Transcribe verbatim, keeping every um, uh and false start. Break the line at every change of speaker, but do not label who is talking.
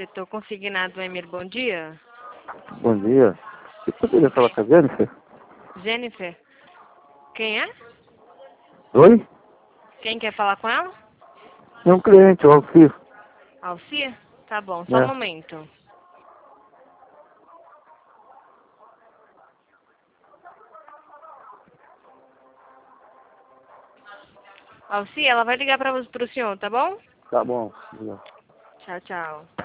Setor consignado Emir, bom dia.
Bom dia. Eu poderia falar com a Jennifer?
Jennifer? Quem é?
Oi?
Quem quer falar com ela?
É um cliente, o Alcir.
Alcia? Tá bom, só um
É.
momento. Alcia, ela vai ligar para o senhor, tá bom?
Tá bom. Obrigado.
Tchau, tchau.